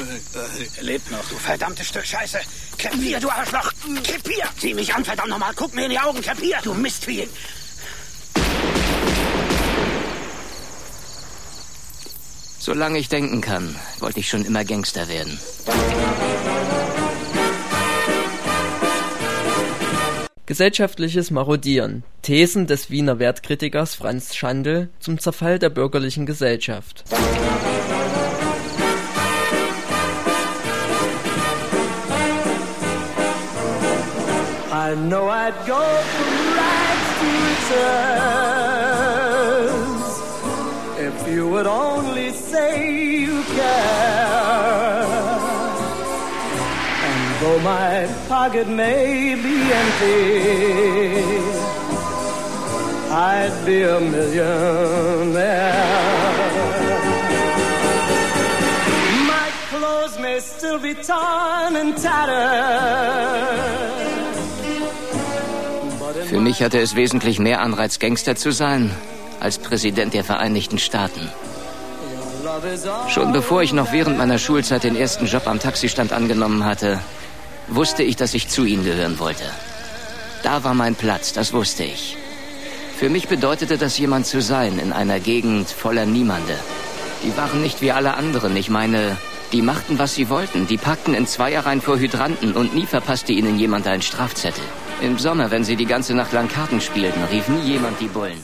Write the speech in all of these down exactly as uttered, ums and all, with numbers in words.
Er lebt noch, du verdammtes Stück Scheiße. Krepier, du Arschloch. Krepier. Sieh mich an, verdammt nochmal. Guck mir in die Augen. Krepier, du Mistvieh. Solange ich denken kann, wollte ich schon immer Gangster werden. Gesellschaftliches Marodieren. Thesen des Wiener Wertkritikers Franz Schandl zum Zerfall der bürgerlichen Gesellschaft. I know I'd go from rags to riches if you would only say you care. And though my pocket may be empty, I'd be a millionaire. My clothes may still be torn and tattered. Für mich hatte es wesentlich mehr Anreiz, Gangster zu sein, als Präsident der Vereinigten Staaten. Schon bevor ich noch während meiner Schulzeit den ersten Job am Taxistand angenommen hatte, wusste ich, dass ich zu ihnen gehören wollte. Da war mein Platz, das wusste ich. Für mich bedeutete das, jemand zu sein in einer Gegend voller Niemande. Die waren nicht wie alle anderen, ich meine, die machten, was sie wollten. Die packten in Zweierreihen vor Hydranten und nie verpasste ihnen jemand einen Strafzettel. Im Sommer, wenn sie die ganze Nacht lang Karten spielten, rief nie jemand die Bullen.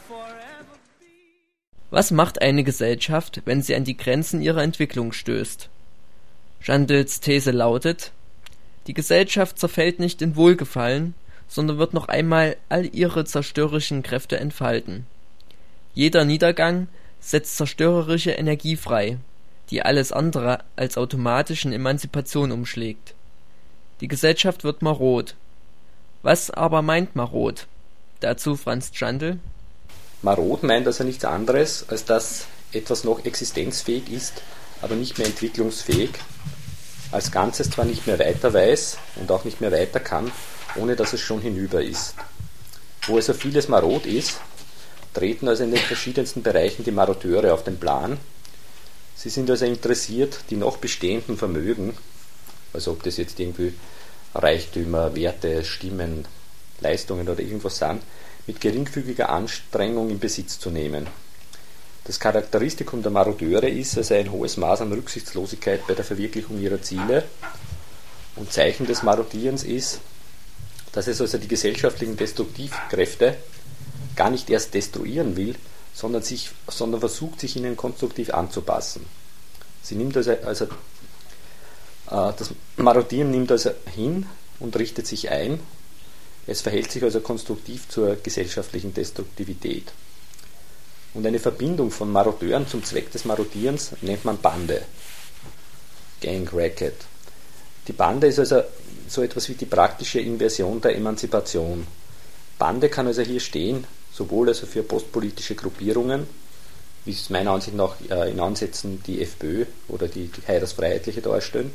Was macht eine Gesellschaft, wenn sie an die Grenzen ihrer Entwicklung stößt? Schandls These lautet: Die Gesellschaft zerfällt nicht in Wohlgefallen, sondern wird noch einmal all ihre zerstörerischen Kräfte entfalten. Jeder Niedergang setzt zerstörerische Energie frei, die alles andere als automatisch in Emanzipation umschlägt. Die Gesellschaft wird marod. Was aber meint marod? Dazu Franz Schandl. Marod meint also nichts anderes, als dass etwas noch existenzfähig ist, aber nicht mehr entwicklungsfähig, als Ganzes zwar nicht mehr weiter weiß und auch nicht mehr weiter kann, ohne dass es schon hinüber ist. Wo also vieles marod ist, treten also in den verschiedensten Bereichen die Marodeure auf den Plan. Sie sind also interessiert, die noch bestehenden Vermögen, also ob das jetzt irgendwie Reichtümer, Werte, Stimmen, Leistungen oder irgendwas sind, mit geringfügiger Anstrengung in Besitz zu nehmen. Das Charakteristikum der Marodeure ist also ein hohes Maß an Rücksichtslosigkeit bei der Verwirklichung ihrer Ziele. Und Zeichen des Marodierens ist, dass es also die gesellschaftlichen Destruktivkräfte gar nicht erst destruieren will, sondern, sich, sondern versucht, sich ihnen konstruktiv anzupassen. Sie nimmt also, also Das Marodieren nimmt also hin und richtet sich ein. Es verhält sich also konstruktiv zur gesellschaftlichen Destruktivität. Und eine Verbindung von Marodeuren zum Zweck des Marodierens nennt man Bande. Gang, Racket. Die Bande ist also so etwas wie die praktische Inversion der Emanzipation. Bande kann also hier stehen, sowohl also für postpolitische Gruppierungen, wie es meiner Ansicht nach in Ansätzen die FPÖ oder die, die Heiratsfreiheitliche darstellen,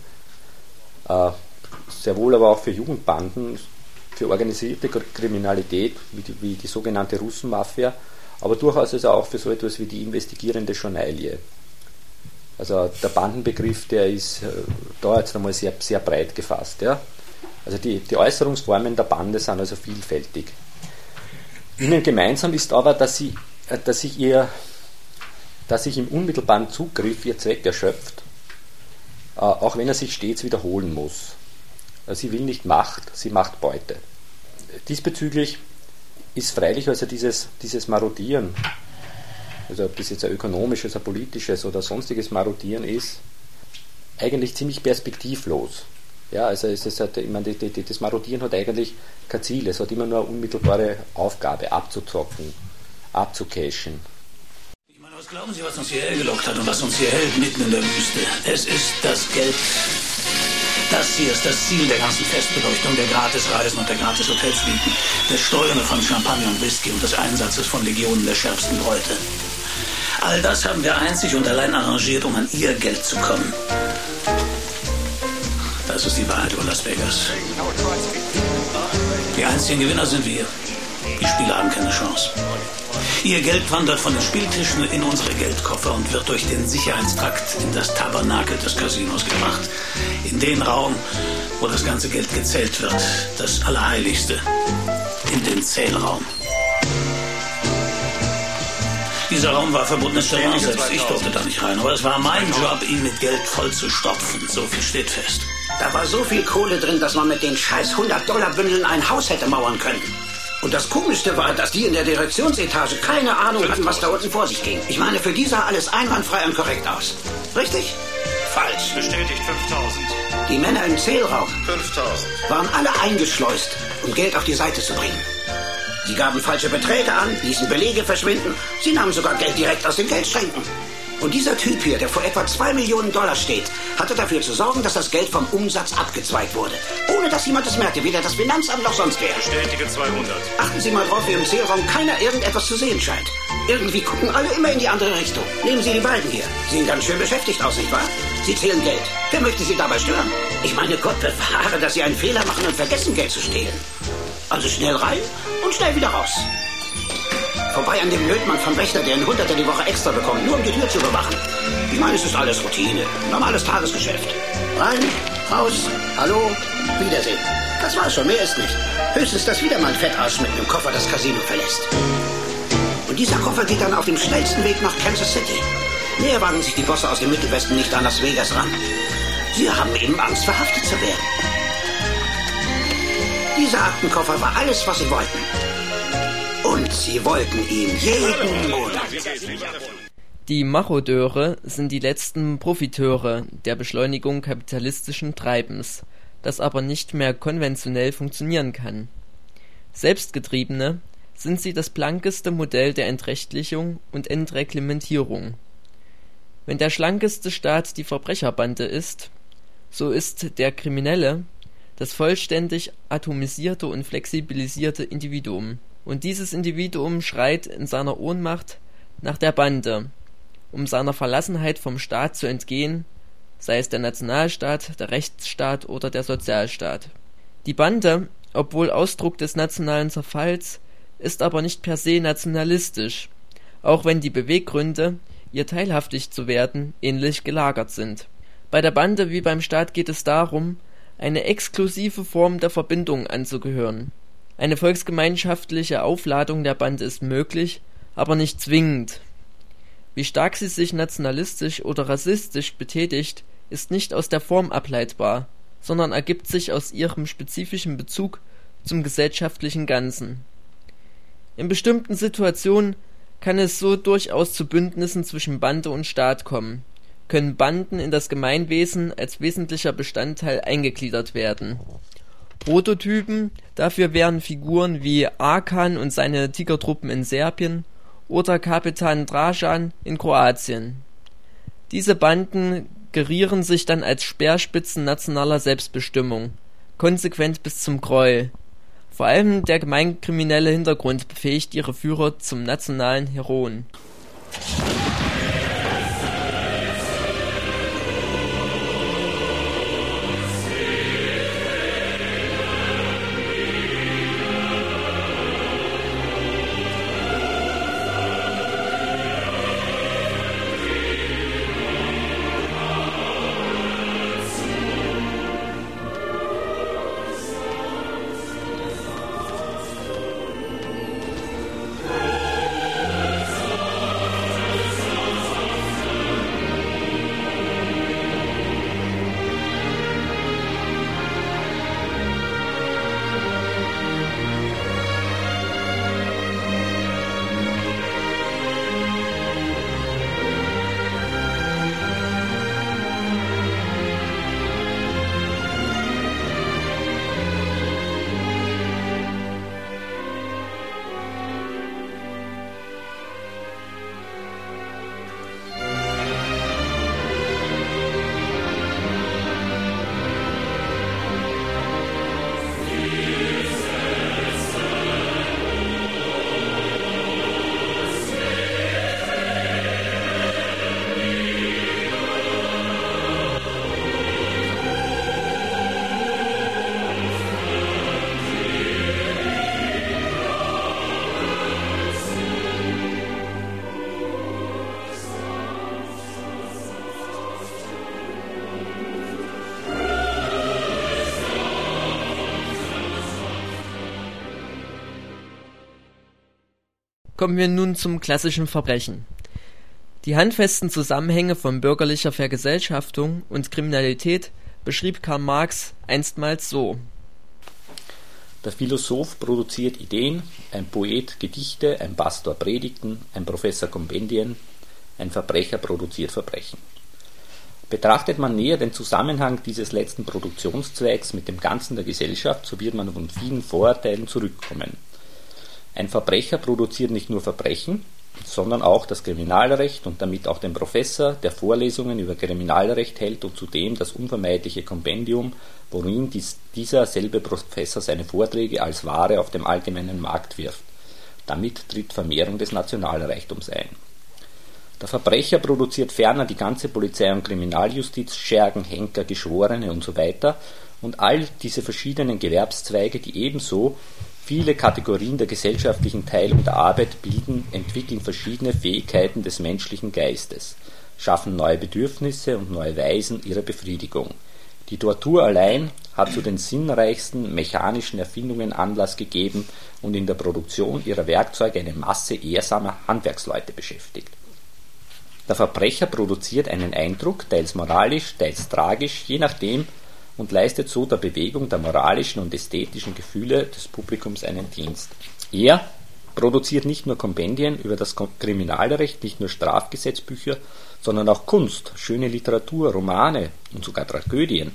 sehr wohl aber auch für Jugendbanden, für organisierte Kriminalität, wie die, wie die sogenannte Russenmafia, aber durchaus also auch für so etwas wie die investigierende Journalie. Also der Bandenbegriff, der ist da jetzt einmal sehr, sehr breit gefasst. Ja? Also die, die Äußerungsformen der Bande sind also vielfältig. Ihnen gemeinsam ist aber, dass sie, dass sich ihr, dass sich im unmittelbaren Zugriff ihr Zweck erschöpft, auch wenn er sich stets wiederholen muss. Sie will nicht Macht, sie macht Beute. Diesbezüglich ist freilich also dieses, dieses Marodieren, also ob das jetzt ein ökonomisches, ein politisches oder sonstiges Marodieren ist, eigentlich ziemlich perspektivlos. Ja, also es ist halt, ich meine, die, die, das Marodieren hat eigentlich kein Ziel, es hat immer nur eine unmittelbare Aufgabe, abzuzocken, abzucashen. Was glauben Sie, was uns hierher gelockt hat und was uns hier hält mitten in der Wüste? Es ist das Geld. Das hier ist das Ziel der ganzen Festbeleuchtung, der Gratisreisen und der Gratis-Hotelsuiten, der Steuern von Champagner und Whisky und des Einsatzes von Legionen der schärfsten Bräute. All das haben wir einzig und allein arrangiert, um an Ihr Geld zu kommen. Das ist die Wahrheit über Las Vegas. Die einzigen Gewinner sind wir. Die Spieler haben keine Chance. Ihr Geld wandert von den Spieltischen in unsere Geldkoffer und wird durch den Sicherheitstrakt in das Tabernakel des Casinos gebracht. In den Raum, wo das ganze Geld gezählt wird. Das Allerheiligste. In den Zählraum. Dieser Raum war verbundenes Terrain, selbst ich durfte da nicht rein. Aber es war mein Job, ihn mit Geld vollzustopfen. So viel steht fest. Da war so viel Kohle drin, dass man mit den scheiß hundert-Dollar-Bündeln ein Haus hätte mauern können. Und das Komischste war, dass die in der Direktionsetage keine Ahnung hatten, was da unten vor sich ging. Ich meine, für die sah alles einwandfrei und korrekt aus. Richtig? Falsch. Bestätigt fünftausend. Die Männer im Zählraum fünftausend. waren alle eingeschleust, um Geld auf die Seite zu bringen. Sie gaben falsche Beträge an, ließen Belege verschwinden. Sie nahmen sogar Geld direkt aus den Geldschränken. Und dieser Typ hier, der vor etwa zwei Millionen Dollar steht, hatte dafür zu sorgen, dass das Geld vom Umsatz abgezweigt wurde. Ohne dass jemand es merkte, weder das Finanzamt noch sonst wer. Bestätige zweihundert. Achten Sie mal drauf, wie im Zählraum keiner irgendetwas zu sehen scheint. Irgendwie gucken alle immer in die andere Richtung. Nehmen Sie die beiden hier. Sehen ganz schön beschäftigt aus, nicht wahr? Sie zählen Geld. Wer möchte Sie dabei stören? Ich meine, Gott bewahre, dass Sie einen Fehler machen und vergessen, Geld zu stehlen. Also schnell rein und schnell wieder raus. Vorbei an dem Lötmann vom Wächter, der einen Hunderter die Woche extra bekommt, nur um die Tür zu bewachen. Ich meine, es ist alles Routine. Normales Tagesgeschäft. Rein, raus, hallo, Wiedersehen. Das war's schon, mehr ist nicht. Höchstens, dass wieder mal ein Fettarsch mit einem Koffer das Casino verlässt. Und dieser Koffer geht dann auf dem schnellsten Weg nach Kansas City. Näher wagen sich die Bosse aus dem Mittelwesten nicht an Las Vegas ran. Sie haben eben Angst, verhaftet zu werden. Dieser Aktenkoffer war alles, was sie wollten. Und sie wollten ihn jeden Monat. Die Marodeure sind die letzten Profiteure der Beschleunigung kapitalistischen Treibens, das aber nicht mehr konventionell funktionieren kann. Selbstgetriebene sind sie das blankeste Modell der Entrechtlichung und Entreglementierung. Wenn der schlankeste Staat die Verbrecherbande ist, so ist der Kriminelle das vollständig atomisierte und flexibilisierte Individuum. Und dieses Individuum schreit in seiner Ohnmacht nach der Bande, um seiner Verlassenheit vom Staat zu entgehen, sei es der Nationalstaat, der Rechtsstaat oder der Sozialstaat. Die Bande, obwohl Ausdruck des nationalen Zerfalls, ist aber nicht per se nationalistisch, auch wenn die Beweggründe, ihr teilhaftig zu werden, ähnlich gelagert sind. Bei der Bande wie beim Staat geht es darum, eine exklusive Form der Verbindung anzugehören. Eine volksgemeinschaftliche Aufladung der Bande ist möglich, aber nicht zwingend. Wie stark sie sich nationalistisch oder rassistisch betätigt, ist nicht aus der Form ableitbar, sondern ergibt sich aus ihrem spezifischen Bezug zum gesellschaftlichen Ganzen. In bestimmten Situationen kann es so durchaus zu Bündnissen zwischen Bande und Staat kommen, können Banden in das Gemeinwesen als wesentlicher Bestandteil eingegliedert werden. Prototypen dafür wären Figuren wie Arkan und seine Tigertruppen in Serbien oder Kapitan Dražan in Kroatien. Diese Banden gerieren sich dann als Speerspitzen nationaler Selbstbestimmung, konsequent bis zum Gräuel. Vor allem der gemeinkriminelle Hintergrund befähigt ihre Führer zum nationalen Heroen. Kommen wir nun zum klassischen Verbrechen. Die handfesten Zusammenhänge von bürgerlicher Vergesellschaftung und Kriminalität beschrieb Karl Marx einstmals so: Der Philosoph produziert Ideen, ein Poet Gedichte, ein Pastor Predigten, ein Professor Kompendien, ein Verbrecher produziert Verbrechen. Betrachtet man näher den Zusammenhang dieses letzten Produktionszweigs mit dem Ganzen der Gesellschaft, so wird man von vielen Vorurteilen zurückkommen. Ein Verbrecher produziert nicht nur Verbrechen, sondern auch das Kriminalrecht und damit auch den Professor, der Vorlesungen über Kriminalrecht hält und zudem das unvermeidliche Kompendium, worin dies, dieser selbe Professor seine Vorträge als Ware auf dem allgemeinen Markt wirft. Damit tritt Vermehrung des Nationalreichtums ein. Der Verbrecher produziert ferner die ganze Polizei und Kriminaljustiz, Schergen, Henker, Geschworene usw. und all diese verschiedenen Gewerbszweige, die ebenso viele Kategorien der gesellschaftlichen Teilung der Arbeit bilden, entwickeln verschiedene Fähigkeiten des menschlichen Geistes, schaffen neue Bedürfnisse und neue Weisen ihrer Befriedigung. Die Tortur allein hat zu den sinnreichsten mechanischen Erfindungen Anlass gegeben und in der Produktion ihrer Werkzeuge eine Masse ehrsamer Handwerksleute beschäftigt. Der Verbrecher produziert einen Eindruck, teils moralisch, teils tragisch, je nachdem, und leistet so der Bewegung der moralischen und ästhetischen Gefühle des Publikums einen Dienst. Er produziert nicht nur Kompendien über das Kriminalrecht, nicht nur Strafgesetzbücher, sondern auch Kunst, schöne Literatur, Romane und sogar Tragödien,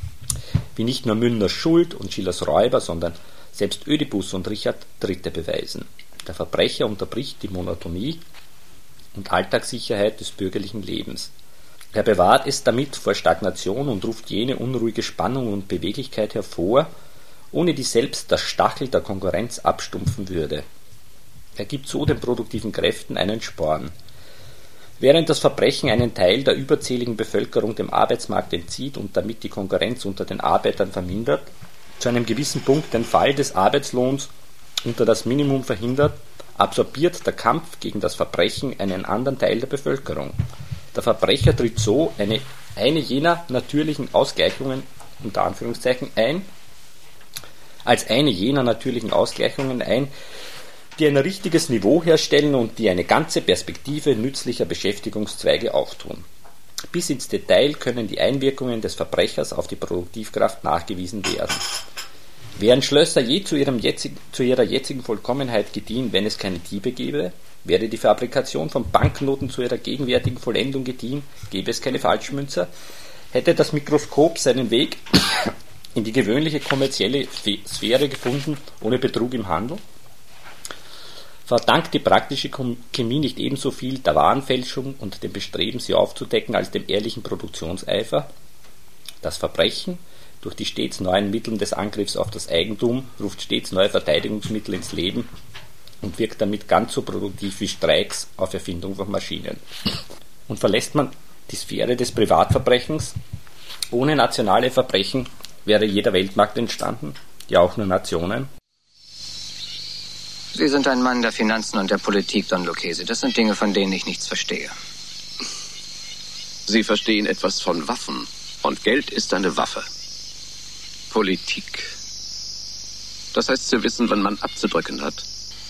wie nicht nur Münders Schuld und Schillers Räuber, sondern selbst Ödipus und Richard der Dritte beweisen. Der Verbrecher unterbricht die Monotonie und Alltagssicherheit des bürgerlichen Lebens. Er bewahrt es damit vor Stagnation und ruft jene unruhige Spannung und Beweglichkeit hervor, ohne die selbst der Stachel der Konkurrenz abstumpfen würde. Er gibt so den produktiven Kräften einen Sporn. Während das Verbrechen einen Teil der überzähligen Bevölkerung dem Arbeitsmarkt entzieht und damit die Konkurrenz unter den Arbeitern vermindert, zu einem gewissen Punkt den Fall des Arbeitslohns unter das Minimum verhindert, absorbiert der Kampf gegen das Verbrechen einen anderen Teil der Bevölkerung. Der Verbrecher tritt so eine, eine jener natürlichen Ausgleichungen unter Anführungszeichen ein, als eine jener natürlichen Ausgleichungen ein, die ein richtiges Niveau herstellen und die eine ganze Perspektive nützlicher Beschäftigungszweige auftun. Bis ins Detail können die Einwirkungen des Verbrechers auf die Produktivkraft nachgewiesen werden. Wären Schlösser je zu, ihrem jetzig, zu ihrer jetzigen Vollkommenheit gediehen, wenn es keine Diebe gäbe? Wäre die Fabrikation von Banknoten zu ihrer gegenwärtigen Vollendung gediehen, gäbe es keine Falschmünzer? Hätte das Mikroskop seinen Weg in die gewöhnliche kommerzielle Sphäre gefunden, ohne Betrug im Handel? Verdankt die praktische Chemie nicht ebenso viel der Warenfälschung und dem Bestreben, sie aufzudecken, als dem ehrlichen Produktionseifer? Das Verbrechen, durch die stets neuen Mittel des Angriffs auf das Eigentum, ruft stets neue Verteidigungsmittel ins Leben und wirkt damit ganz so produktiv wie Streiks auf Erfindung von Maschinen. Und verlässt man die Sphäre des Privatverbrechens, ohne nationale Verbrechen wäre jeder Weltmarkt entstanden, ja auch nur Nationen. Sie sind ein Mann der Finanzen und der Politik, Don Lucchese. Das sind Dinge, von denen ich nichts verstehe. Sie verstehen etwas von Waffen. Und Geld ist eine Waffe. Politik. Das heißt, Sie wissen, wann man abzudrücken hat.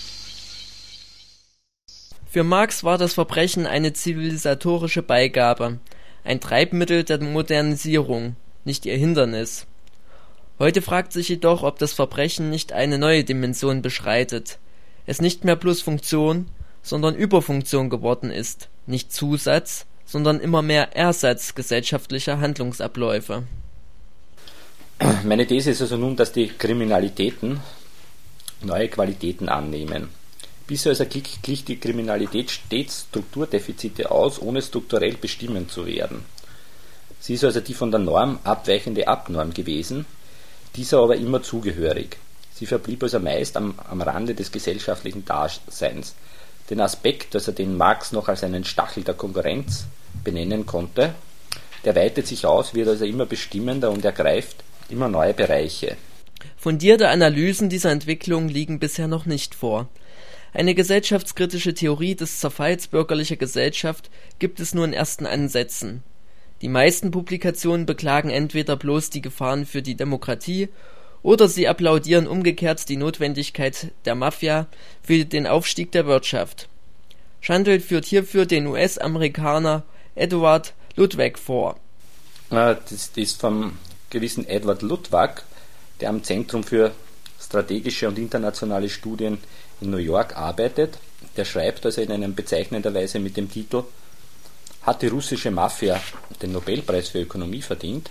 Für Marx war das Verbrechen eine zivilisatorische Beigabe, ein Treibmittel der Modernisierung, nicht ihr Hindernis. Heute fragt sich jedoch, ob das Verbrechen nicht eine neue Dimension beschreitet, es nicht mehr bloß Funktion, sondern Überfunktion geworden ist, nicht Zusatz, sondern immer mehr Ersatz gesellschaftlicher Handlungsabläufe. Meine These ist also nun, dass die Kriminalitäten neue Qualitäten annehmen. Bisher also glich die Kriminalität stets Strukturdefizite aus, ohne strukturell bestimmend zu werden. Sie ist also die von der Norm abweichende Abnorm gewesen, dieser aber immer zugehörig. Sie verblieb also meist am, am Rande des gesellschaftlichen Daseins. Den Aspekt, also den Marx noch als einen Stachel der Konkurrenz benennen konnte, der weitet sich aus, wird also immer bestimmender und ergreift immer neue Bereiche. Fundierte Analysen dieser Entwicklung liegen bisher noch nicht vor. Eine gesellschaftskritische Theorie des Zerfalls bürgerlicher Gesellschaft gibt es nur in ersten Ansätzen. Die meisten Publikationen beklagen entweder bloß die Gefahren für die Demokratie Oder sie applaudieren umgekehrt die Notwendigkeit der Mafia für den Aufstieg der Wirtschaft. Schandl führt hierfür den U S-Amerikaner Edward Luttwak vor. Das ist vom gewissen Edward Luttwak, der am Zentrum für strategische und internationale Studien in New York arbeitet. Der schreibt also in einer bezeichnender Weise mit dem Titel „Hat die russische Mafia den Nobelpreis für Ökonomie verdient?"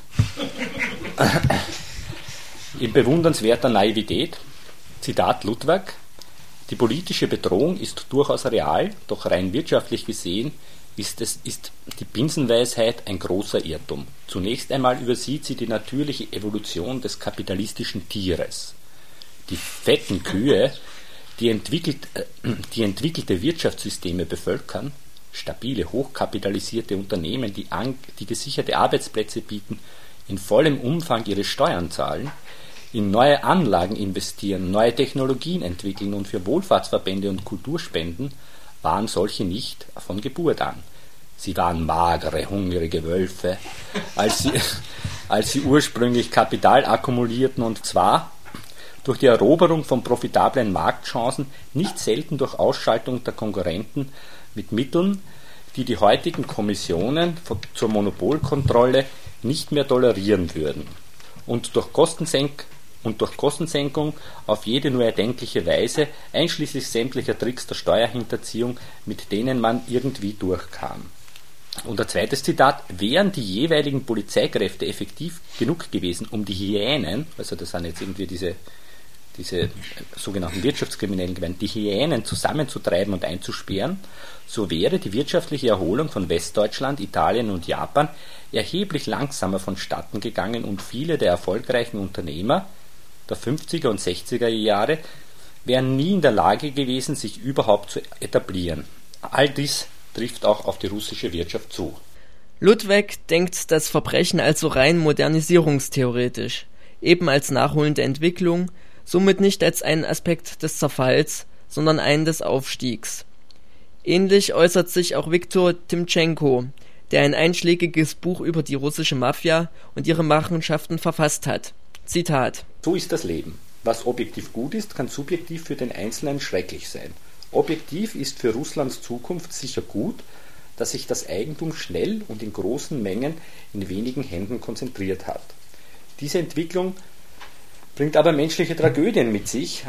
In bewundernswerter Naivität, Zitat Luttwak: „Die politische Bedrohung ist durchaus real, doch rein wirtschaftlich gesehen ist, es, ist die Binsenweisheit ein großer Irrtum. Zunächst einmal übersieht sie die natürliche Evolution des kapitalistischen Tieres. Die fetten Kühe, die, entwickelt, äh, die entwickelte Wirtschaftssysteme bevölkern, stabile, hochkapitalisierte Unternehmen, die, an, die gesicherte Arbeitsplätze bieten, in vollem Umfang ihre Steuern zahlen, in neue Anlagen investieren, neue Technologien entwickeln und für Wohlfahrtsverbände und Kulturspenden, waren solche nicht von Geburt an. Sie waren magere, hungrige Wölfe, als sie, als sie ursprünglich Kapital akkumulierten, und zwar durch die Eroberung von profitablen Marktchancen, nicht selten durch Ausschaltung der Konkurrenten mit Mitteln, die die heutigen Kommissionen zur Monopolkontrolle nicht mehr tolerieren würden, und durch Kostensenk und durch Kostensenkung auf jede nur erdenkliche Weise, einschließlich sämtlicher Tricks der Steuerhinterziehung, mit denen man irgendwie durchkam." Und ein zweites Zitat: „Wären die jeweiligen Polizeikräfte effektiv genug gewesen, um die Hyänen", also das sind jetzt irgendwie diese, diese sogenannten Wirtschaftskriminellen gewesen, die Hyänen zusammenzutreiben und einzusperren, so wäre die wirtschaftliche Erholung von Westdeutschland, Italien und Japan erheblich langsamer vonstatten gegangen, und viele der erfolgreichen Unternehmer der fünfziger und sechziger Jahre wären nie in der Lage gewesen, sich überhaupt zu etablieren. All dies trifft auch auf die russische Wirtschaft zu. Luttwak denkt das Verbrechen also rein modernisierungstheoretisch, eben als nachholende Entwicklung, somit nicht als einen Aspekt des Zerfalls, sondern einen des Aufstiegs. Ähnlich äußert sich auch Viktor Timtschenko, der ein einschlägiges Buch über die russische Mafia und ihre Machenschaften verfasst hat. Zitat: „So ist das Leben. Was objektiv gut ist, kann subjektiv für den Einzelnen schrecklich sein. Objektiv ist für Russlands Zukunft sicher gut, dass sich das Eigentum schnell und in großen Mengen in wenigen Händen konzentriert hat. Diese Entwicklung bringt aber menschliche Tragödien mit sich,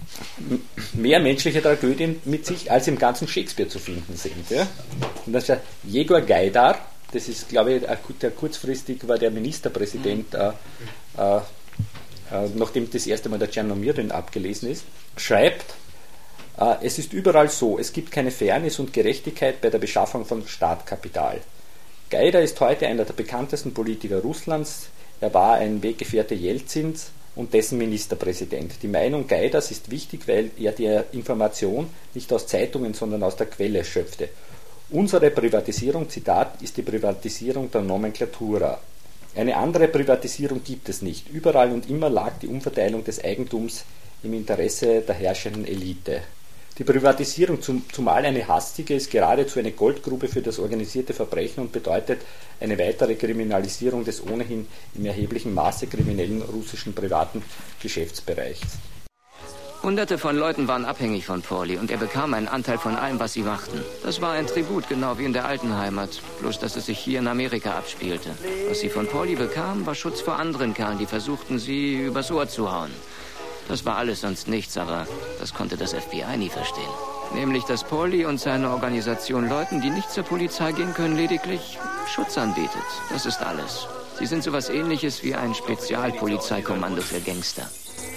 mehr menschliche Tragödien mit sich, als im ganzen Shakespeare zu finden sind." Ja? Und das ist der Jegor Gaidar, das ist, glaube ich, der kurzfristig war der Ministerpräsident, äh, äh, äh, nachdem das erste Mal der Tschernomirdin abgelesen ist, schreibt: äh, „Es ist überall so, es gibt keine Fairness und Gerechtigkeit bei der Beschaffung von Startkapital. Gaidar ist heute einer der bekanntesten Politiker Russlands, er war ein Weggefährte Jelzins und dessen Ministerpräsident. Die Meinung Gaidars ist wichtig, weil er die Information nicht aus Zeitungen, sondern aus der Quelle schöpfte. Unsere Privatisierung, Zitat, ist die Privatisierung der Nomenklatura. Eine andere Privatisierung gibt es nicht. Überall und immer lag die Umverteilung des Eigentums im Interesse der herrschenden Elite. Die Privatisierung, zum, zumal eine hastige, ist geradezu eine Goldgrube für das organisierte Verbrechen und bedeutet eine weitere Kriminalisierung des ohnehin im erheblichen Maße kriminellen russischen privaten Geschäftsbereichs." Hunderte von Leuten waren abhängig von Pauli und er bekam einen Anteil von allem, was sie machten. Das war ein Tribut, genau wie in der alten Heimat, bloß dass es sich hier in Amerika abspielte. Was sie von Pauli bekamen, war Schutz vor anderen Kerlen, die versuchten, sie übers Ohr zu hauen. Das war alles sonst nichts, aber das konnte das F B I nie verstehen. Nämlich, dass Pauli und seine Organisation Leuten, die nicht zur Polizei gehen können, lediglich Schutz anbietet. Das ist alles. Sie sind sowas Ähnliches wie ein Spezialpolizeikommando für Gangster.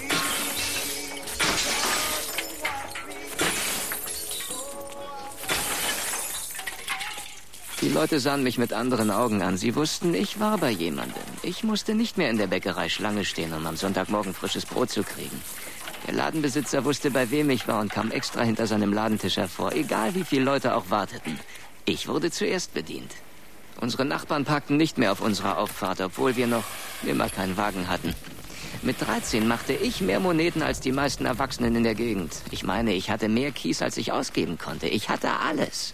Die Leute sahen mich mit anderen Augen an. Sie wussten, ich war bei jemandem. Ich musste nicht mehr in der Bäckerei Schlange stehen, um am Sonntagmorgen frisches Brot zu kriegen. Der Ladenbesitzer wusste, bei wem ich war und kam extra hinter seinem Ladentisch hervor, egal wie viele Leute auch warteten. Ich wurde zuerst bedient. Unsere Nachbarn parkten nicht mehr auf unserer Auffahrt, obwohl wir noch immer keinen Wagen hatten. Mit dreizehn machte ich mehr Moneten als die meisten Erwachsenen in der Gegend. Ich meine, ich hatte mehr Kies, als ich ausgeben konnte. Ich hatte alles.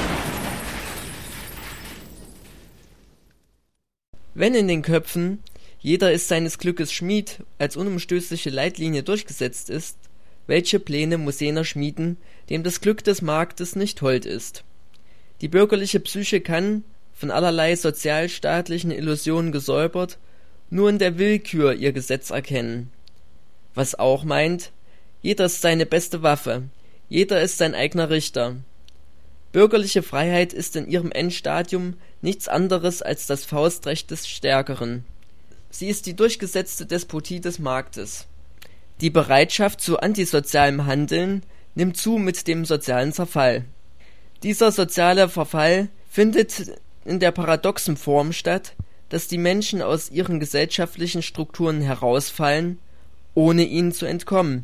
Wenn in den Köpfen jeder ist seines Glückes Schmied als unumstößliche Leitlinie durchgesetzt ist, welche Pläne muss jener schmieden, dem das Glück des Marktes nicht hold ist? Die bürgerliche Psyche kann, von allerlei sozialstaatlichen Illusionen gesäubert, nur in der Willkür ihr Gesetz erkennen. Was auch meint, jeder ist seine beste Waffe, jeder ist sein eigener Richter. Bürgerliche Freiheit ist in ihrem Endstadium nichts anderes als das Faustrecht des Stärkeren. Sie ist die durchgesetzte Despotie des Marktes. Die Bereitschaft zu antisozialem Handeln nimmt zu mit dem sozialen Zerfall. Dieser soziale Verfall findet in der paradoxen Form statt, dass die Menschen aus ihren gesellschaftlichen Strukturen herausfallen, ohne ihnen zu entkommen.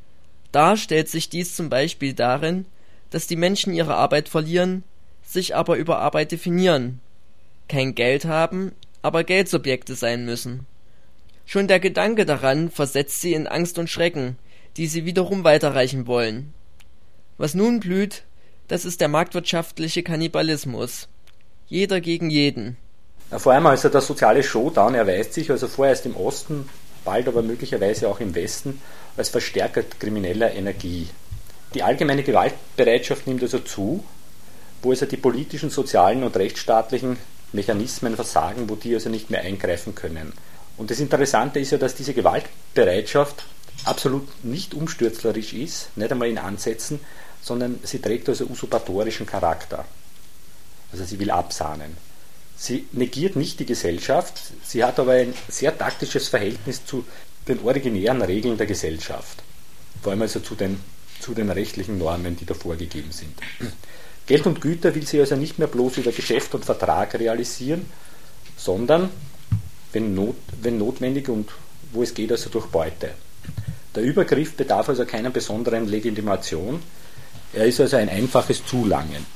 Da stellt sich dies zum Beispiel darin, dass die Menschen ihre Arbeit verlieren, sich aber über Arbeit definieren, kein Geld haben, aber Geldsubjekte sein müssen. Schon der Gedanke daran versetzt sie in Angst und Schrecken, die sie wiederum weiterreichen wollen. Was nun blüht, das ist der marktwirtschaftliche Kannibalismus. Jeder gegen jeden. Vor allem also der soziale Showdown erweist sich also vorerst im Osten, bald aber möglicherweise auch im Westen, als Verstärker krimineller Energie. Die allgemeine Gewaltbereitschaft nimmt also zu, wo also die politischen, sozialen und rechtsstaatlichen Mechanismen versagen, wo die also nicht mehr eingreifen können. Und das Interessante ist ja, dass diese Gewaltbereitschaft absolut nicht umstürzlerisch ist, nicht einmal in Ansätzen, sondern sie trägt also usurpatorischen Charakter. Also sie will absahnen. Sie negiert nicht die Gesellschaft, sie hat aber ein sehr taktisches Verhältnis zu den originären Regeln der Gesellschaft. Vor allem also zu den, zu den rechtlichen Normen, die da vorgegeben sind. Geld und Güter will sie also nicht mehr bloß über Geschäft und Vertrag realisieren, sondern, wenn, not, wenn notwendig und wo es geht, also durch Beute. Der Übergriff bedarf also keiner besonderen Legitimation, er ist also ein einfaches Zulangen.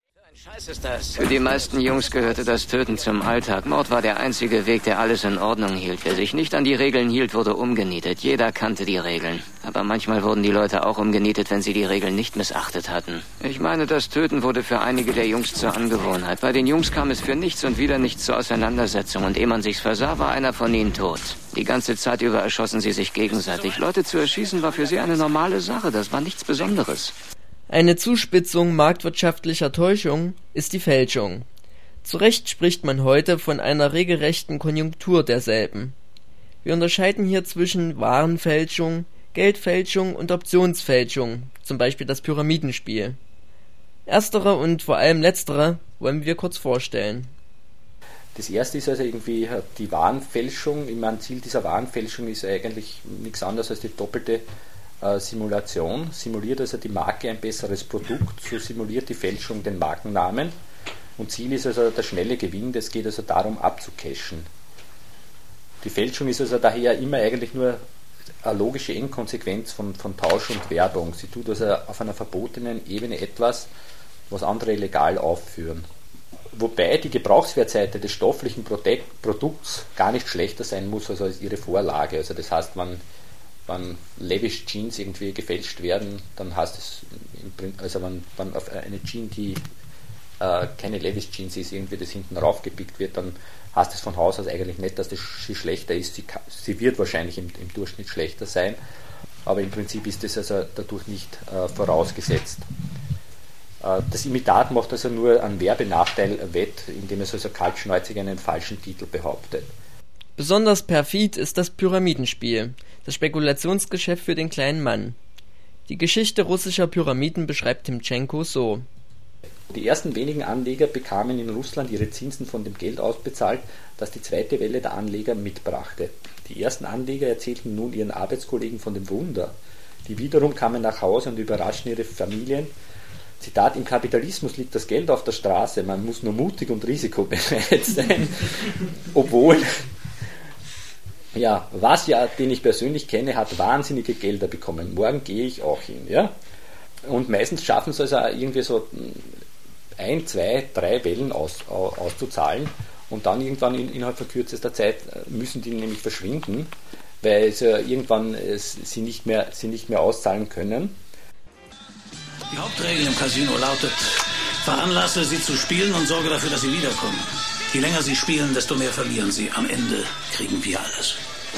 Für die meisten Jungs gehörte das Töten zum Alltag. Mord war der einzige Weg, der alles in Ordnung hielt. Wer sich nicht an die Regeln hielt, wurde umgenietet. Jeder kannte die Regeln. Aber manchmal wurden die Leute auch umgenietet, wenn sie die Regeln nicht missachtet hatten. Ich meine, das Töten wurde für einige der Jungs zur Angewohnheit. Bei den Jungs kam es für nichts und wieder nichts zur Auseinandersetzung. Und ehe man sich's versah, war einer von ihnen tot. Die ganze Zeit über erschossen sie sich gegenseitig. Leute zu erschießen war für sie eine normale Sache. Das war nichts Besonderes. Eine Zuspitzung marktwirtschaftlicher Täuschung ist die Fälschung. Zu Recht spricht man heute von einer regelrechten Konjunktur derselben. Wir unterscheiden hier zwischen Warenfälschung, Geldfälschung und Optionsfälschung, zum Beispiel das Pyramidenspiel. Erstere und vor allem letztere wollen wir kurz vorstellen. Das erste ist also irgendwie die Warenfälschung. Ich meine, Ziel dieser Warenfälschung ist eigentlich nichts anderes als die doppelte Simulation, simuliert also die Marke ein besseres Produkt, so simuliert die Fälschung den Markennamen und Ziel ist also der schnelle Gewinn, es geht also darum abzucashen. Die Fälschung ist also daher immer eigentlich nur eine logische Endkonsequenz von, von Tausch und Werbung. Sie tut also auf einer verbotenen Ebene etwas, was andere legal aufführen. Wobei die Gebrauchswertseite des stofflichen Produkts gar nicht schlechter sein muss also als ihre Vorlage. Also das heißt, man wenn Levi's Jeans irgendwie gefälscht werden, dann heißt es, also wenn, wenn auf eine Jeans, die äh, keine Levi's Jeans ist, irgendwie das hinten raufgepickt wird, dann heißt es von Haus aus eigentlich nicht, dass das sie schlechter ist. Sie, sie wird wahrscheinlich im, im Durchschnitt schlechter sein, aber im Prinzip ist das also dadurch nicht äh, vorausgesetzt. Äh, das Imitat macht also nur einen Werbenachteil wett, indem es also kaltschnäuzig einen falschen Titel behauptet. Besonders perfid ist das Pyramidenspiel, das Spekulationsgeschäft für den kleinen Mann. Die Geschichte russischer Pyramiden beschreibt Timtschenko so. Die ersten wenigen Anleger bekamen in Russland ihre Zinsen von dem Geld ausbezahlt, das die zweite Welle der Anleger mitbrachte. Die ersten Anleger erzählten nun ihren Arbeitskollegen von dem Wunder. Die wiederum kamen nach Hause und überraschten ihre Familien. Zitat, im Kapitalismus liegt das Geld auf der Straße, man muss nur mutig und risikobereit sein, obwohl... Ja, was ja, den ich persönlich kenne, hat wahnsinnige Gelder bekommen. Morgen gehe ich auch hin, ja. Und meistens schaffen sie also irgendwie so ein, zwei, drei Wellen aus, aus, auszuzahlen und dann irgendwann in, innerhalb von kürzester Zeit müssen die nämlich verschwinden, weil sie irgendwann äh, sie, nicht mehr, sie nicht mehr auszahlen können. Die Hauptregel im Casino lautet, Veranlasse sie zu spielen und sorge dafür, dass sie wiederkommen. Je länger sie spielen, desto mehr verlieren sie. Am Ende kriegen wir alles.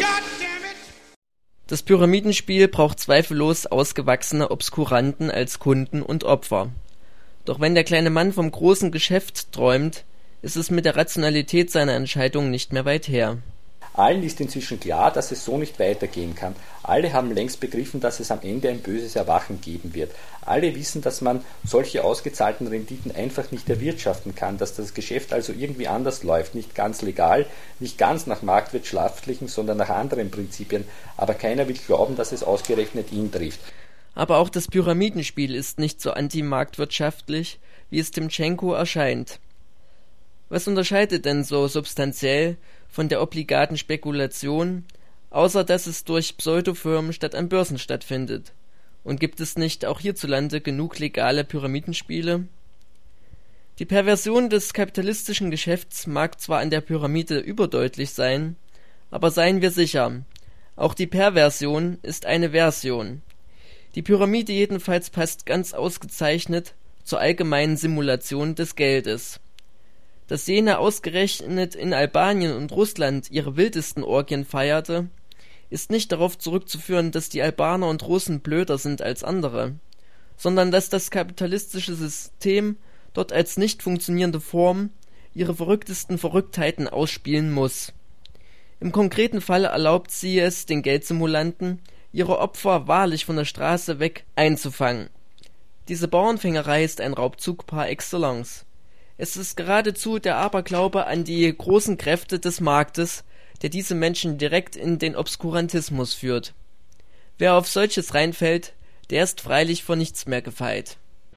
Das Pyramidenspiel braucht zweifellos ausgewachsene Obskuranten als Kunden und Opfer. Doch wenn der kleine Mann vom großen Geschäft träumt, ist es mit der Rationalität seiner Entscheidung nicht mehr weit her. Allen ist inzwischen klar, dass es so nicht weitergehen kann. Alle haben längst begriffen, dass es am Ende ein böses Erwachen geben wird. Alle wissen, dass man solche ausgezahlten Renditen einfach nicht erwirtschaften kann, dass das Geschäft also irgendwie anders läuft, nicht ganz legal, nicht ganz nach marktwirtschaftlichen, sondern nach anderen Prinzipien. Aber keiner will glauben, dass es ausgerechnet ihn trifft. Aber auch das Pyramidenspiel ist nicht so antimarktwirtschaftlich, wie es Timchenko erscheint. Was unterscheidet denn so substanziell von der obligaten Spekulation, außer dass es durch Pseudofirmen statt an Börsen stattfindet? Und gibt es nicht auch hierzulande genug legale Pyramidenspiele? Die Perversion des kapitalistischen Geschäfts mag zwar an der Pyramide überdeutlich sein, aber seien wir sicher, auch die Perversion ist eine Version. Die Pyramide jedenfalls passt ganz ausgezeichnet zur allgemeinen Simulation des Geldes. Dass jene ausgerechnet in Albanien und Russland ihre wildesten Orgien feierte, ist nicht darauf zurückzuführen, dass die Albaner und Russen blöder sind als andere, sondern dass das kapitalistische System dort als nicht funktionierende Form ihre verrücktesten Verrücktheiten ausspielen muss. Im konkreten Fall erlaubt sie es den Geldsimulanten, ihre Opfer wahrlich von der Straße weg einzufangen. Diese Bauernfängerei ist ein Raubzug par excellence. Es ist geradezu der Aberglaube an die großen Kräfte des Marktes, der diese Menschen direkt in den Obskurantismus führt. Wer auf solches reinfällt, der ist freilich vor nichts mehr gefeit.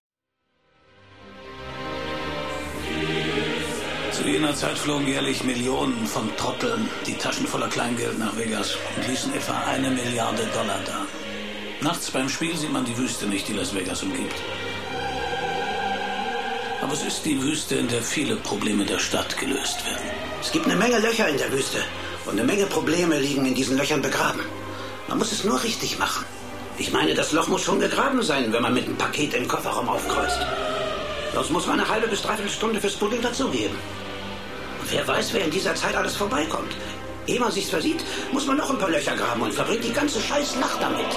Zu jener Zeit flogen jährlich Millionen von Trotteln, die Taschen voller Kleingeld nach Vegas und ließen etwa eine Milliarde Dollar da. Nachts beim Spiel sieht man die Wüste nicht, die Las Vegas umgibt. Aber es ist die Wüste, in der viele Probleme der Stadt gelöst werden. Es gibt eine Menge Löcher in der Wüste und eine Menge Probleme liegen in diesen Löchern begraben. Man muss es nur richtig machen. Ich meine, das Loch muss schon gegraben sein, wenn man mit einem Paket im Kofferraum aufkreuzt. Sonst muss man eine halbe bis dreiviertel Stunde fürs Pudding dazugeben. Und wer weiß, wer in dieser Zeit alles vorbeikommt. Ehe man sich's versieht, muss man noch ein paar Löcher graben und verbringt die ganze scheiß Nacht damit.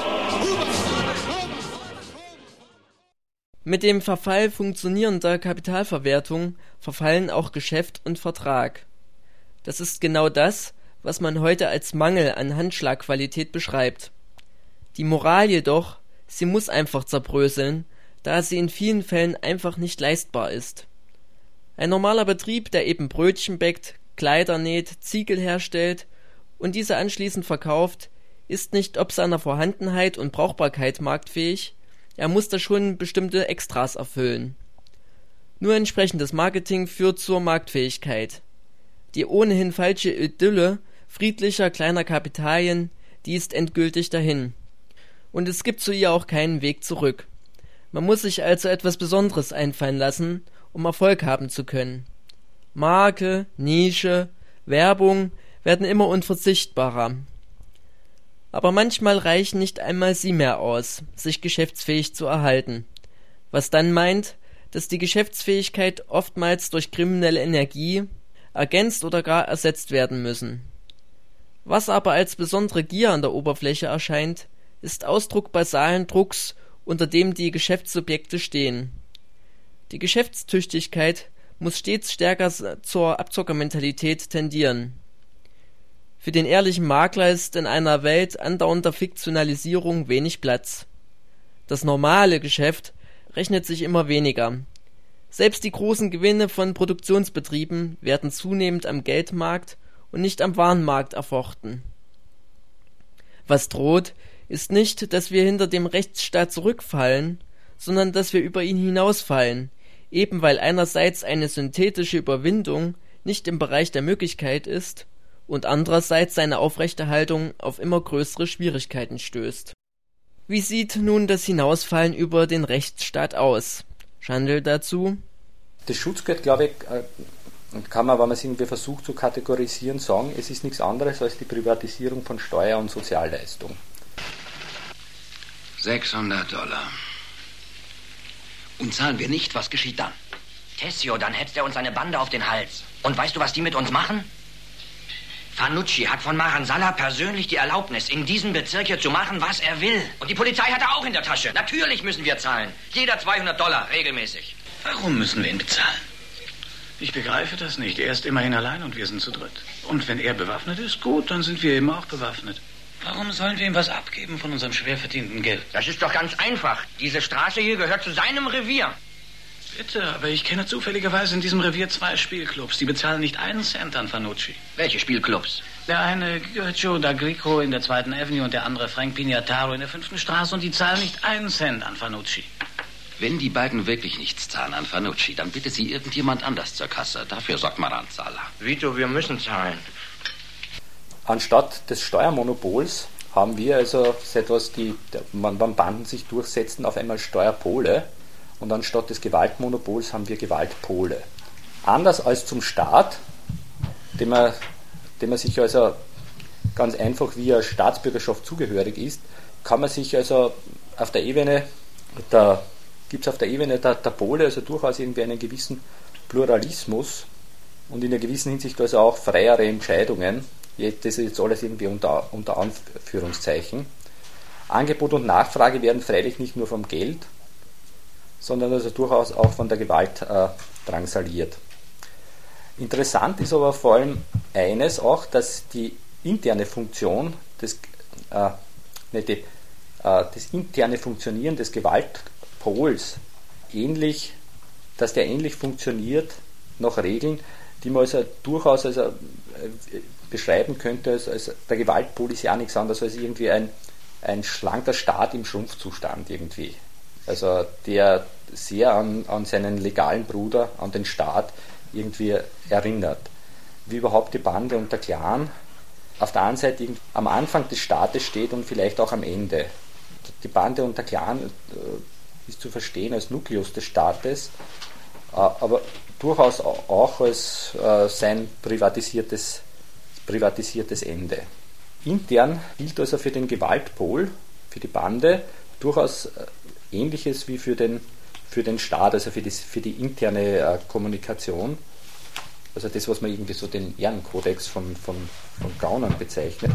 Mit dem Verfall funktionierender Kapitalverwertung verfallen auch Geschäft und Vertrag. Das ist genau das, was man heute als Mangel an Handschlagqualität beschreibt. Die Moral jedoch, sie muss einfach zerbröseln, da sie in vielen Fällen einfach nicht leistbar ist. Ein normaler Betrieb, der eben Brötchen bäckt, Kleider näht, Ziegel herstellt und diese anschließend verkauft, ist nicht ob seiner Vorhandenheit und Brauchbarkeit marktfähig, er muss da schon bestimmte Extras erfüllen. Nur entsprechendes Marketing führt zur Marktfähigkeit. Die ohnehin falsche Idylle friedlicher kleiner Kapitalien, die ist endgültig dahin. Und es gibt zu ihr auch keinen Weg zurück. Man muss sich also etwas Besonderes einfallen lassen, um Erfolg haben zu können. Marke, Nische, Werbung werden immer unverzichtbarer. Aber manchmal reichen nicht einmal sie mehr aus, sich geschäftsfähig zu erhalten. Was dann meint, dass die Geschäftsfähigkeit oftmals durch kriminelle Energie ergänzt oder gar ersetzt werden müssen. Was aber als besondere Gier an der Oberfläche erscheint, ist Ausdruck basalen Drucks, unter dem die Geschäftssubjekte stehen. Die Geschäftstüchtigkeit muss stets stärker zur Abzockermentalität tendieren. Für den ehrlichen Makler ist in einer Welt andauernder Fiktionalisierung wenig Platz. Das normale Geschäft rechnet sich immer weniger. Selbst die großen Gewinne von Produktionsbetrieben werden zunehmend am Geldmarkt und nicht am Warenmarkt erfochten. Was droht, ist nicht, dass wir hinter dem Rechtsstaat zurückfallen, sondern dass wir über ihn hinausfallen, eben weil einerseits eine synthetische Überwindung nicht im Bereich der Möglichkeit ist und andererseits seine Aufrechterhaltung auf immer größere Schwierigkeiten stößt. Wie sieht nun das Hinausfallen über den Rechtsstaat aus? Schandl dazu? Das Schutzgeld, glaube ich, kann man, wenn man es irgendwie versucht zu kategorisieren, sagen, es ist nichts anderes als die Privatisierung von Steuer- und Sozialleistung. sechshundert Dollar. Und zahlen wir nicht, was geschieht dann? Tessio, dann hetzt er uns eine Bande auf den Hals. Und weißt du, was die mit uns machen? Fanucci hat von Maransala persönlich die Erlaubnis, in diesem Bezirk hier zu machen, was er will. Und die Polizei hat er auch in der Tasche. Natürlich müssen wir zahlen. Jeder zweihundert Dollar, regelmäßig. Warum müssen wir ihn bezahlen? Ich begreife das nicht. Er ist immerhin allein und wir sind zu dritt. Und wenn er bewaffnet ist, gut, dann sind wir eben auch bewaffnet. Warum sollen wir ihm was abgeben von unserem schwer verdienten Geld? Das ist doch ganz einfach. Diese Straße hier gehört zu seinem Revier. Bitte, aber ich kenne zufälligerweise in diesem Revier zwei Spielclubs. Die bezahlen nicht einen Cent an Fanucci. Welche Spielclubs? Der eine Joe d'Agrico in der zweiten Avenue und der andere Frank Pignataro in der fünften Straße und die zahlen nicht einen Cent an Fanucci. Wenn die beiden wirklich nichts zahlen an Fanucci, dann bitte sie irgendjemand anders zur Kasse. Dafür sorgt Maransala. Vito, wir müssen zahlen. Anstatt des Steuermonopols haben wir also etwas, die man beim Banden sich durchsetzen, auf einmal Steuerpole. Und anstatt des Gewaltmonopols haben wir Gewaltpole. Anders als zum Staat, dem man, dem man sich also ganz einfach via Staatsbürgerschaft zugehörig ist, kann man sich also auf der Ebene, da gibt es auf der Ebene der, der Pole also durchaus irgendwie einen gewissen Pluralismus und in einer gewissen Hinsicht also auch freiere Entscheidungen. Das ist jetzt alles irgendwie unter, unter Anführungszeichen. Angebot und Nachfrage werden freilich nicht nur vom Geld, sondern also durchaus auch von der Gewalt äh, drangsaliert. Interessant ist aber vor allem eines auch, dass die interne Funktion des, äh, nicht die, äh, das interne Funktionieren des Gewaltpols ähnlich, dass der ähnlich funktioniert nach Regeln, die man also durchaus also, äh, beschreiben könnte, als, als der Gewaltpol ist ja auch nichts anderes als irgendwie ein, ein schlanker Staat im Schrumpfzustand irgendwie. Also der sehr an, an seinen legalen Bruder, an den Staat irgendwie erinnert. Wie überhaupt die Bande und der Clan auf der einen Seite am Anfang des Staates steht und vielleicht auch am Ende. Die Bande und der Clan äh, ist zu verstehen als Nukleus des Staates, äh, aber durchaus auch als äh, sein privatisiertes, privatisiertes Ende. Intern gilt also für den Gewaltpol, für die Bande, durchaus äh, Ähnliches wie für den, für den Staat, also für die, für die interne äh, Kommunikation. Also das, was man irgendwie so den Ehrenkodex von, von, von Gaunern bezeichnet.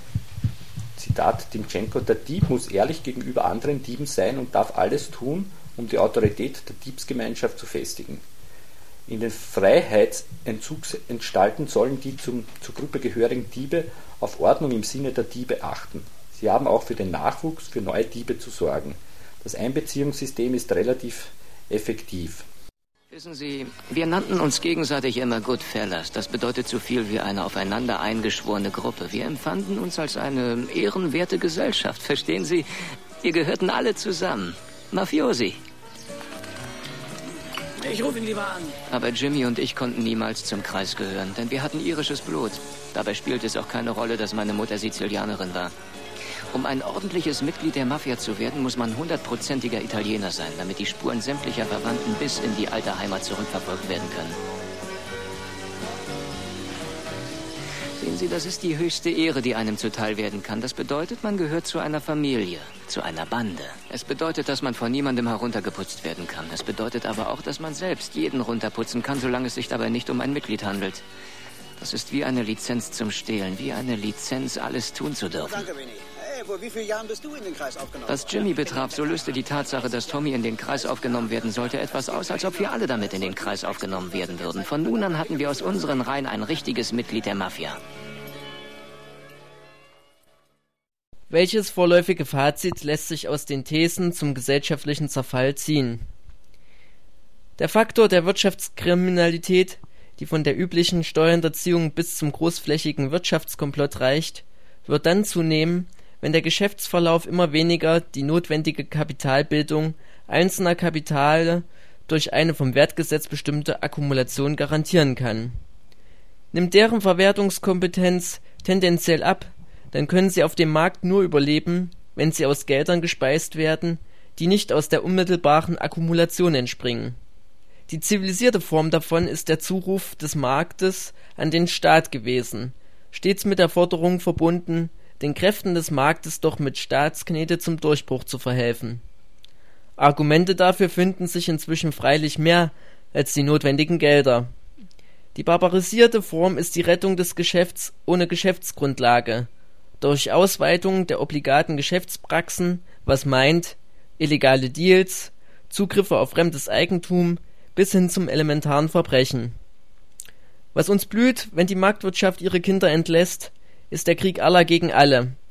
Zitat Timchenko: Der Dieb muss ehrlich gegenüber anderen Dieben sein und darf alles tun, um die Autorität der Diebsgemeinschaft zu festigen. In den Freiheitsentzugsenstalten sollen die zum, zur Gruppe gehörigen Diebe auf Ordnung im Sinne der Diebe achten. Sie haben auch für den Nachwuchs, für neue Diebe zu sorgen. Das Einbeziehungssystem ist relativ effektiv. Wissen Sie, wir nannten uns gegenseitig immer Goodfellas. Das bedeutet so viel wie eine aufeinander eingeschworene Gruppe. Wir empfanden uns als eine ehrenwerte Gesellschaft, verstehen Sie? Wir gehörten alle zusammen. Mafiosi. Ich rufe ihn lieber an. Aber Jimmy und ich konnten niemals zum Kreis gehören, denn wir hatten irisches Blut. Dabei spielt es auch keine Rolle, dass meine Mutter Sizilianerin war. Um ein ordentliches Mitglied der Mafia zu werden, muss man hundertprozentiger Italiener sein, damit die Spuren sämtlicher Verwandten bis in die alte Heimat zurückverfolgt werden können. Sehen Sie, das ist die höchste Ehre, die einem zuteil werden kann. Das bedeutet, man gehört zu einer Familie, zu einer Bande. Es bedeutet, dass man von niemandem heruntergeputzt werden kann. Es bedeutet aber auch, dass man selbst jeden runterputzen kann, solange es sich dabei nicht um ein Mitglied handelt. Das ist wie eine Lizenz zum Stehlen, wie eine Lizenz, alles tun zu dürfen. Danke, Winnie. Hey, vor wie vielen Jahren bist du in den Kreis aufgenommen? Was Jimmy betraf, so löste die Tatsache, dass Tommy in den Kreis aufgenommen werden sollte, etwas aus, als ob wir alle damit in den Kreis aufgenommen werden würden. Von nun an hatten wir aus unseren Reihen ein richtiges Mitglied der Mafia. Welches vorläufige Fazit lässt sich aus den Thesen zum gesellschaftlichen Zerfall ziehen? Der Faktor der Wirtschaftskriminalität, die von der üblichen Steuerhinterziehung bis zum großflächigen Wirtschaftskomplott reicht, wird dann zunehmen, wenn der Geschäftsverlauf immer weniger die notwendige Kapitalbildung einzelner Kapitale durch eine vom Wertgesetz bestimmte Akkumulation garantieren kann. Nimmt deren Verwertungskompetenz tendenziell ab, dann können sie auf dem Markt nur überleben, wenn sie aus Geldern gespeist werden, die nicht aus der unmittelbaren Akkumulation entspringen. Die zivilisierte Form davon ist der Zuruf des Marktes an den Staat gewesen, stets mit der Forderung verbunden, den Kräften des Marktes doch mit Staatsknete zum Durchbruch zu verhelfen. Argumente dafür finden sich inzwischen freilich mehr als die notwendigen Gelder. Die barbarisierte Form ist die Rettung des Geschäfts ohne Geschäftsgrundlage, durch Ausweitung der obligaten Geschäftspraxen, was meint, illegale Deals, Zugriffe auf fremdes Eigentum bis hin zum elementaren Verbrechen. Was uns blüht, wenn die Marktwirtschaft ihre Kinder entlässt, ist der Krieg aller gegen alle,